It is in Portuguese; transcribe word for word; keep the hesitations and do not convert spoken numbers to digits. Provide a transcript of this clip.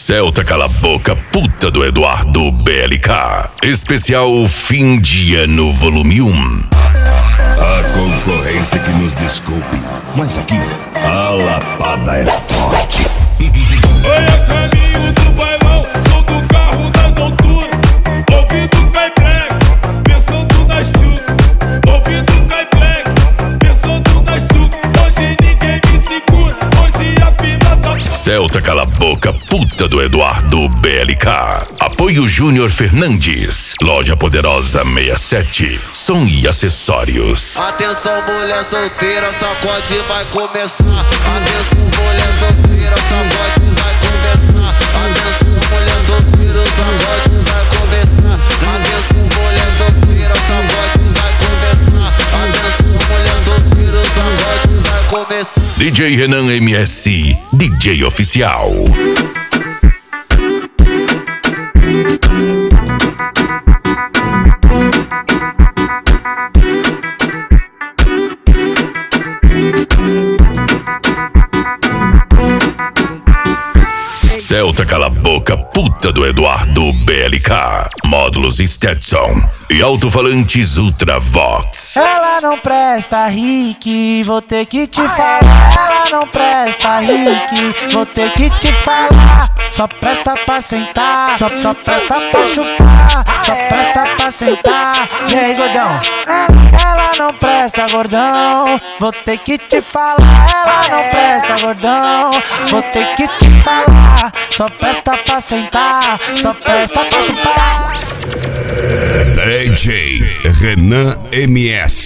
Celta Cala a Boca, puta do Eduardo B L K. Especial Fim de Ano Volume um. A concorrência que nos desculpe, mas aqui a lapada é forte. Oi, a caminho do bailão, sou do carro das alturas. Ouvido cai black, pensando nas tchuk. Ouvido cai black, pensando nas tchuk. Hoje ninguém me segura, hoje a pina tá... Celta Cala a Boca, puta do Eduardo B L K. Apoio Júnior Fernandes. Loja Poderosa sessenta e sete. Som e acessórios. Atenção, mulher solteira, sacode vai começar. Atenção, mulher solteira, sacode vai começar. Atenção, mulher solteira, sacode vai começar. Atenção, mulher solteira, sacode vai começar. Atenção, mulher solteira, sacode vai começar. D J Renan M S, D J oficial. Celta Cala a Boca, puta do Eduardo B L K. Módulos Stetson e alto-falantes Ultravox. Ela não presta, Rick, vou ter que te falar. Ela não presta, Rick, vou ter que te falar. Só presta pra sentar, só, só presta pra chupar, só presta pra sentar. E aí, gordão? Ela não presta, gordão, vou ter que te falar. Ela não presta, gordão, vou ter que te falar. Só presta pra sentar, só presta pra chupar. D J Renan M S.